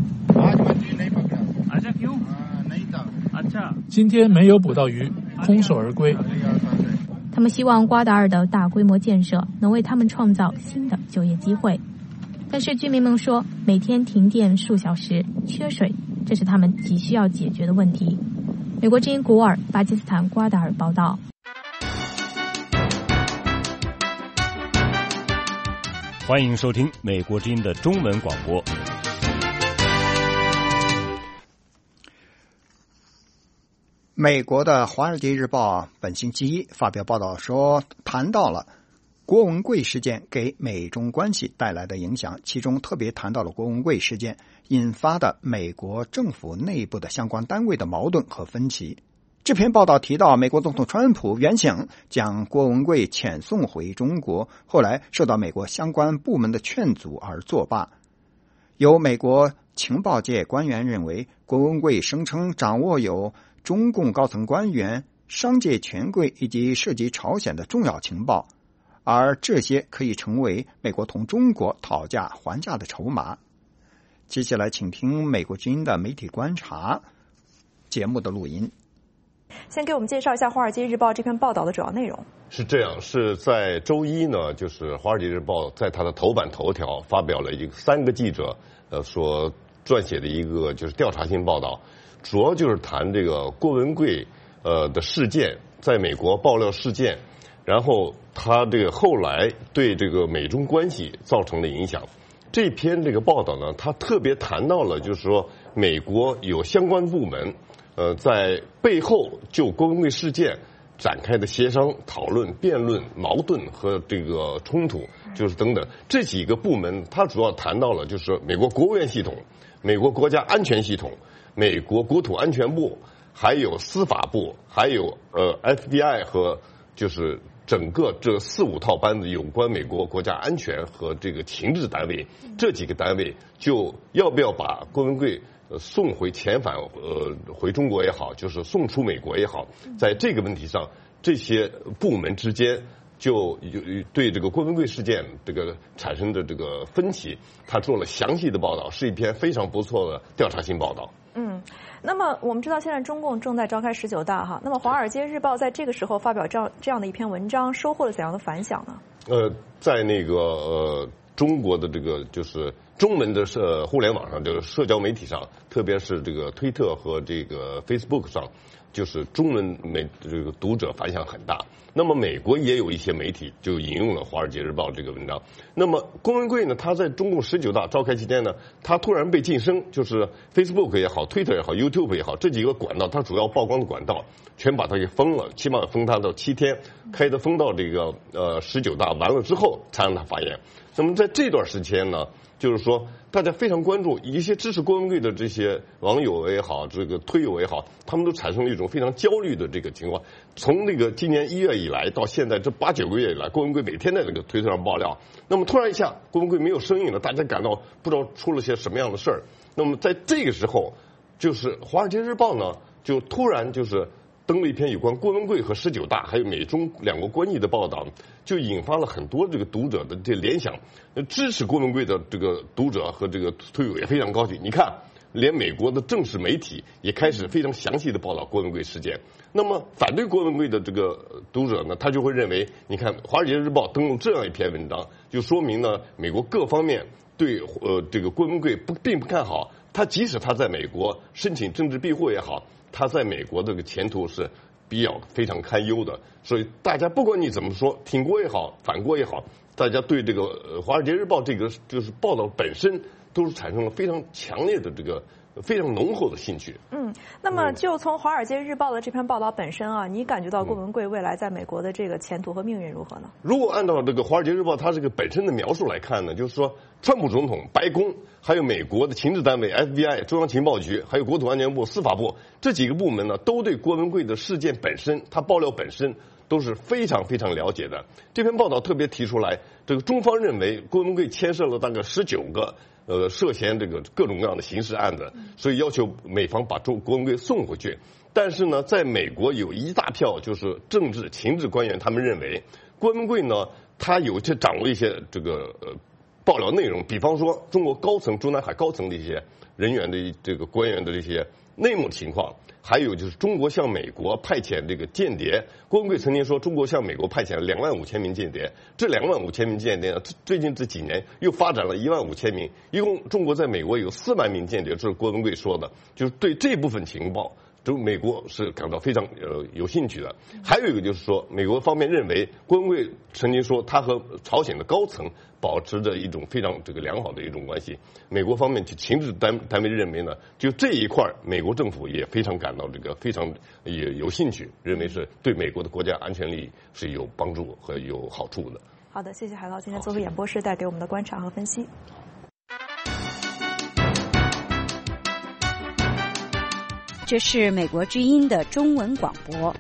今天没有捕到鱼，空手而归。 他们希望瓜达尔的大规模建设能为他们创造新的就业机会，但是居民们说，每天停电数小时，缺水，这是他们急需要解决的问题。美国之音古尔，巴基斯坦瓜达尔报道。 欢迎收听美国之音的中文广播。 美国的《华尔街日报》本星期一发表报道说，谈到了郭文贵事件给美中关系带来的影响，其中特别谈到了郭文贵事件引发的美国政府内部的相关单位的矛盾和分歧。这篇报道提到，美国总统川普原想将郭文贵遣送回中国，后来受到美国相关部门的劝阻而作罢。有美国情报界官员认为，郭文贵声称掌握有中共高层官员、商界权贵以及涉及朝鲜的重要情报，而这些可以成为美国同中国讨价还价的筹码。接下来请听美国之音的媒体观察节目的录音。 先给我们介绍一下《华尔街日报》这篇报道的主要内容。 是这样，是在周一呢，就是《华尔街日报》在它的头版头条发表了3个记者所撰写的一个就是调查性报道，主要就是谈这个郭文贵的事件，在美国爆料事件，然后他这个后来对这个美中关系造成的影响。这篇这个报道呢，他特别谈到了就是说美国有相关部门在背后就郭文贵事件展开的协商、讨论、辩论、矛盾和这个冲突，就是等等这几个部门，他主要谈到了就是美国国务院系统、美国国家安全系统、美国国土安全部，还有司法部，还有FBI 和就是整个这4、5套班子有关美国国家安全和这个情治单位，这几个单位就要不要把郭文贵送回遣返回中国也好，就是送出美国也好，在这个问题上，这些部门之间就对这个郭文贵事件这个产生的这个分歧，他做了详细的报道，是一篇非常不错的调查性报道。 那么我们知道现在中共正在召开19大哈，那么《华尔街日报》在这个时候发表这样的一篇文章，收获了怎样的反响呢？ 在那个中国的这个就是中文的互联网上，就是社交媒体上，特别是这个推特和这个 Facebook 上，就是中文这个读者反响很大。那么美国也有一些媒体就引用了《华尔街日报》这个文章。那么郭文贵呢，他在中共19大召开期间呢，他突然被晋升，就是 Facebook 也好、推特也好、YouTube 也好，这几个管道，他主要曝光的管道全把他给封了，起码封他到7天，开的封到这个19大完了之后才让他发言。那么在这段时间呢，就是说大家非常关注一些支持郭文贵的这些网友也好，这个推友也好，他们都产生了一种非常焦虑的这个情况。从那个今年1月以来到现在这8、9个月以来，郭文贵每天在这个推特上爆料，那么突然一下郭文贵没有声音了，大家感到不知道出了些什么样的事儿。那么在这个时候，就是《华尔街日报》呢就突然就是登了一篇有关郭文贵和19大还有美中2国关系的报道，就引发了很多这个读者的这联想。支持郭文贵的这个读者和这个推友也非常高兴。你看，连美国的正式媒体也开始非常详细的报道郭文贵事件。那么反对郭文贵的这个读者呢，他就会认为，你看《华尔街日报》登录这样一篇文章，就说明呢，美国各方面对这个郭文贵并不看好。他即使他在美国申请政治庇护也好，他在美国这个前途是非常堪忧的。所以大家不管你怎么说，挺郭也好，反郭也好，大家对这个《华尔街日报》这个就是报道本身都是产生了非常强烈的这个非常浓厚的兴趣。 那么就从《华尔街日报》的这篇报道本身啊，你感觉到郭文贵未来在美国的这个前途和命运如何呢？ 如果按照这个《华尔街日报》它这个本身的描述来看呢，就是说川普总统、白宫还有美国的情治单位 FBI 中央情报局还有国土安全部、司法部这几个部门呢，都对郭文贵的事件本身，他爆料本身都是非常非常了解的。这篇报道特别提出来，这个中方认为郭文贵牵涉了大概19个涉嫌这个各种各样的刑事案子，所以要求美方把郭文贵送回去。但是呢，在美国有一大票就是政治情治官员，他们认为郭文贵呢，他有些掌握一些这个爆料内容，比方说中国高层、中南海高层的一些人员的这个官员的这些内幕情况，还有就是中国向美国派遣这个间谍。郭文贵曾经说，中国向美国派遣了25000名间谍，这25000名间谍呢，最近这几年又发展了15000名，一共中国在美国有4万名间谍，这是郭文贵说的，就是对这部分情报。美国是感到非常有兴趣的。还有一个就是说，美国方面认为郭文贵曾经说他和朝鲜的高层保持着一种非常这个良好的一种关系。美国方面就情治单位认为呢，就这一块美国政府也非常感到这个非常也有兴趣，认为是对美国的国家安全利益是有帮助和有好处的。 好的，谢谢海涛今天做出演播室带给我们的观察和分析。 这是美国之音的中文广播。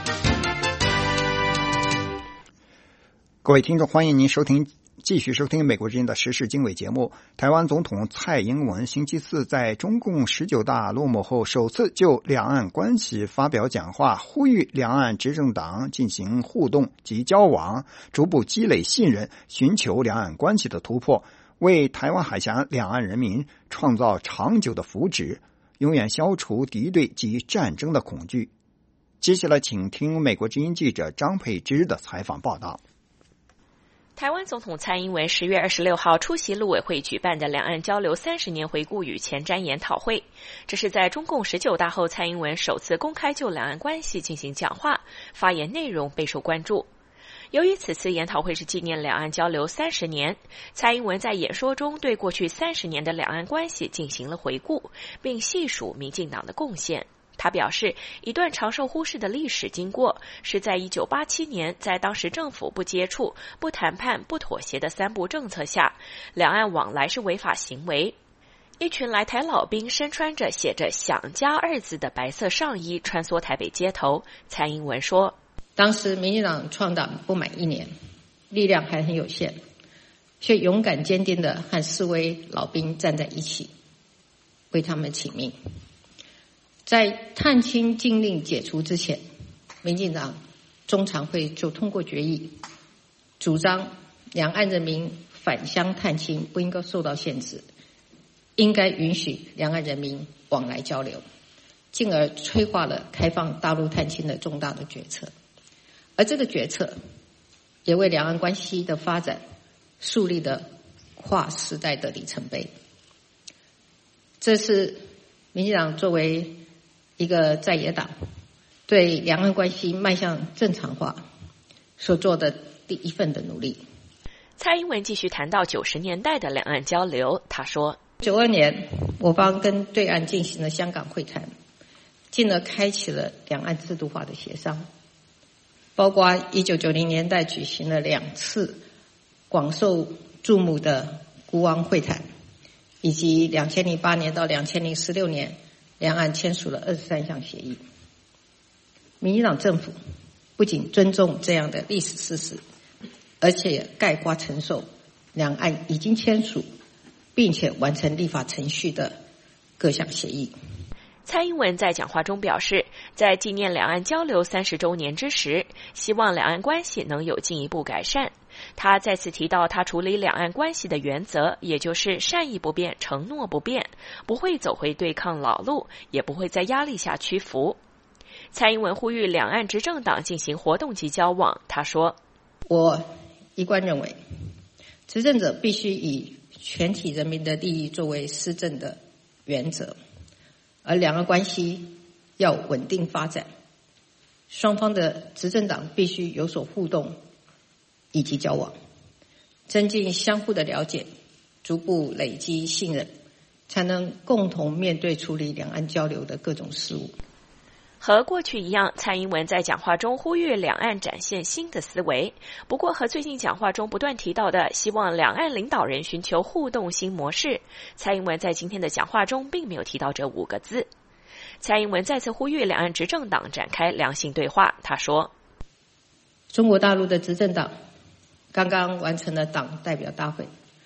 各位听众，欢迎您继续收听美国之音的时事经纬节目。台湾总统蔡英文星期四在中共19大落幕后首次就两岸关系发表讲话，呼吁两岸执政党进行互动及交往，逐步积累信任，寻求两岸关系的突破，为台湾海峡两岸人民创造长久的福祉，永远消除敌对及战争的恐惧。接下来请听美国之音记者张佩芝的采访报道。 台湾总统蔡英文10月26号出席陆委会举办的两岸交流30年回顾与前瞻研讨会，这是在中共19大后蔡英文首次公开就两岸关系进行讲话，发言内容备受关注。由于此次研讨会是纪念两岸交流30年，蔡英文在演说中对过去30年的两岸关系进行了回顾，并细数民进党的贡献。他表示，一段常受忽视的历史经过是在1987年，在当时政府不接触、不谈判、不妥协的3不政策下，两岸往来是违法行为。一群来台老兵身穿着写着"想家"2字的白色上衣穿梭台北街头。蔡英文说， 当时民进党创党不满1年，力量还很有限，却勇敢坚定地和示威老兵站在一起，为他们请命。在探亲禁令解除之前，民进党中常会就通过决议，主张两岸人民返乡探亲不应该受到限制，应该允许两岸人民往来交流，进而催化了开放大陆探亲的重大的决策。而这个决策也为两岸关系的发展树立了跨时代的里程碑。这是民进党作为一个在野党对两岸关系迈向正常化所做的第一份的努力。 蔡英文继续谈到90年代的两岸交流，他说 92年我方跟对岸进行了香港会谈，进而开启了两岸制度化的协商，包括1990年代举行了2次广受注目的孤汪会谈，以及2008年到2016年两岸签署了23项协议。民进党政府不仅尊重这样的历史事实，而且概括承受两岸已经签署并且完成立法程序的各项协议。 蔡英文在讲话中表示，在纪念两岸交流30周年之时，希望两岸关系能有进一步改善。他再次提到他处理两岸关系的原则，也就是善意不变，承诺不变，不会走回对抗老路，也不会在压力下屈服。蔡英文呼吁两岸执政党进行活动及交往，他说， 我一贯认为，执政者必须以全体人民的利益作为施政的原则，而两岸关系要稳定发展，双方的执政党必须有所互动以及交往，增进相互的了解，逐步累积信任，才能共同面对处理两岸交流的各种事务。 和过去一样，蔡英文在讲话中呼吁两岸展现新的思维。不过和最近讲话中不断提到的希望两岸领导人寻求互动新模式，蔡英文在今天的讲话中并没有提到这5个字。蔡英文再次呼吁两岸执政党展开良性对话，他说， 中国大陆的执政党刚刚完成了党代表大会，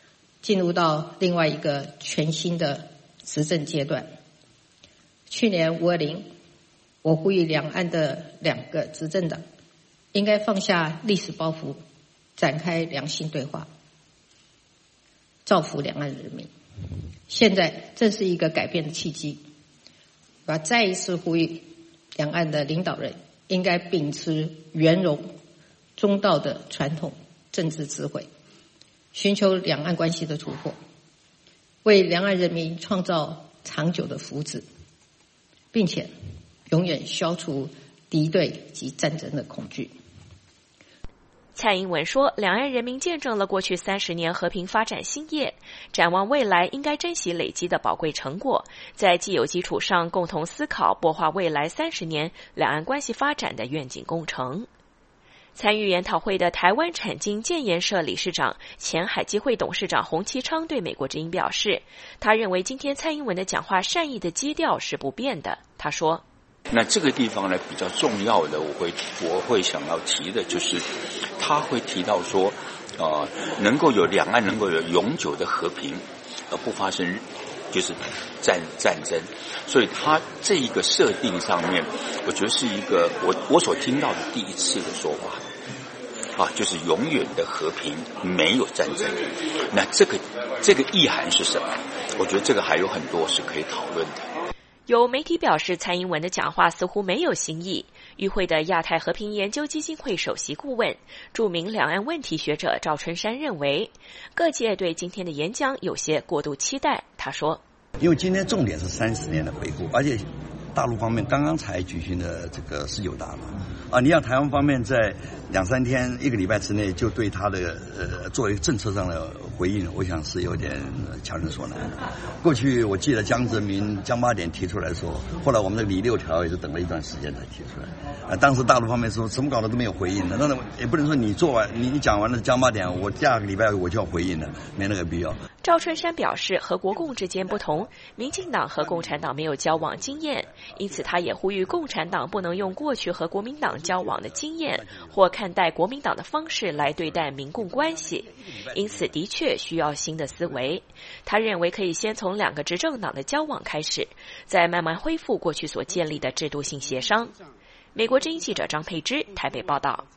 进入到另外一个全新的执政阶段。去年520，我呼吁两岸的2个执政党应该放下历史包袱，展开良性对话，造福两岸人民。现在正是一个改变的契机，我要再一次呼吁两岸的领导人应该秉持圆融中道的传统政治智慧，寻求两岸关系的突破，为两岸人民创造长久的福祉，并且永远消除敌对及战争的恐惧。 蔡英文说，两岸人民见证了过去30年和平发展兴业，展望未来应该珍惜累积的宝贵成果，在既有基础上共同思考擘画未来30年两岸关系发展的愿景工程。参与研讨会的台湾产经建研社理事长、前海基会董事长洪其昌对美国之音表示，他认为今天蔡英文的讲话善意的基调是不变的。他说， 那这个地方呢，比较重要的我会想要提的就是他会提到说能够有两岸能够有永久的和平，而不发生就是战争，所以他这一个设定上面，我觉得是一个我所听到的第一次的说法就是永远的和平，没有战争。那这个意涵是什么？我觉得这个还有很多是可以讨论的。 有媒体表示，蔡英文的讲话似乎没有新意。与会的亚太和平研究基金会首席顾问、著名两岸问题学者赵春山认为，各界对今天的演讲有些过度期待。他说， 因为今天重点是30年的回顾，而且大陆方面刚刚才举行的这个19大嘛，你让台湾方面在2-3天、1个礼拜之内就对他的作为政策上的回应，我想是有点强人所难。过去我记得江泽民江8点提出来说，后来我们的李6条也是等了一段时间才提出来。当时大陆方面说怎么搞的都没有回应的，那也不能说你做完你讲完了江8点，我下个礼拜我就要回应了，没那个必要。 赵春山表示，和国共之间不同，民进党和共产党没有交往经验，因此他也呼吁共产党不能用过去和国民党交往的经验或看待国民党的方式来对待民共关系，因此的确需要新的思维。他认为可以先从2个执政党的交往开始，再慢慢恢复过去所建立的制度性协商。美国之音记者张佩芝台北报道。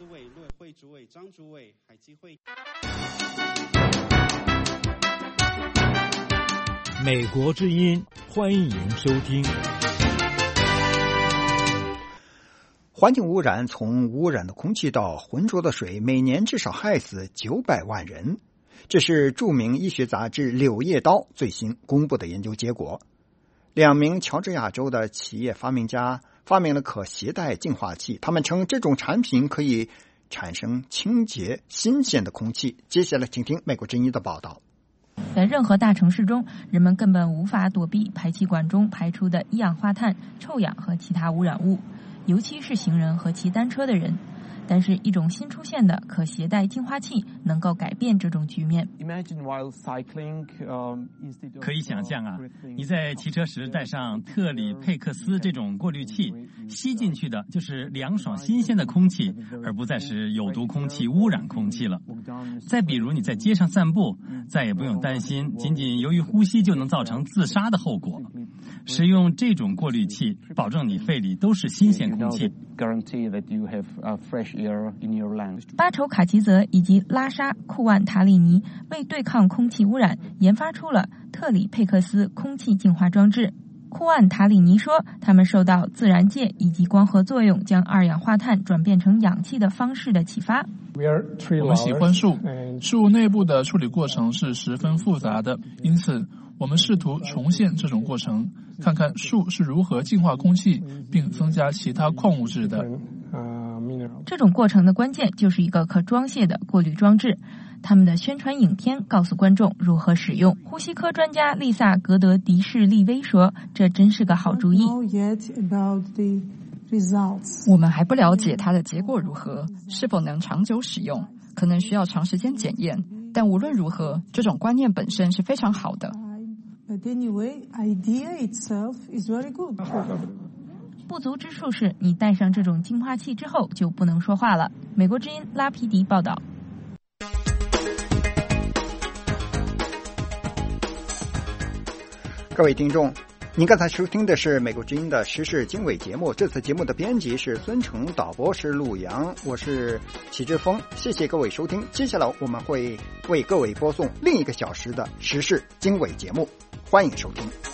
美国之音，欢迎收听。 环境污染从污染的空气到浑浊的水，每年至少害死900万人。这是著名医学杂志《柳叶刀》最新公布的研究结果。2名乔治亚州的企业发明家发明了可携带净化器，他们称这种产品可以产生清洁、新鲜的空气。接下来请听美国之音的报道。 在任何大城市中，人们根本无法躲避排气管中排出的一氧化碳、臭氧和其他污染物，尤其是行人和骑单车的人。但是一种新出现的可携带净化器能够改变这种局面。 可以想象你在骑车时带上特里佩克斯这种过滤器，吸进去的就是凉爽新鲜的空气，而不再是有毒空气污染空气了。再比如你在街上散步，再也不用担心仅仅由于呼吸就能造成自杀的后果。使用这种过滤器，保证你肺里都是新鲜空气。 巴愁卡吉泽以及拉沙库万塔里尼为对抗空气污染，研发出了特里佩克斯空气净化装置。库万塔里尼说，他们受到自然界以及光合作用将二氧化碳转变成氧气的方式的启发。 我们喜欢树，树内部的处理过程是十分复杂的，因此我们试图重现这种过程，看看树是如何净化空气并增加其他矿物质的。 这种过程的关键就是一个可装卸的过滤装置。他们的宣传影片告诉观众如何使用。呼吸科专家丽萨·格德迪士利威说，这真是个好主意。 我们还不了解它的结果如何，是否能长久使用，可能需要长时间检验。但无论如何，这种观念本身是非常好的。 不足之处是，你戴上这种净化器之后就不能说话了。美国之音拉皮迪报道。 各位听众，您刚才收听的是美国之音的时事经纬节目，这次节目的编辑是孙成，导播是陆阳，我是齐志峰，谢谢各位收听。接下来我们会为各位播送另一个小时的时事经纬节目，欢迎收听。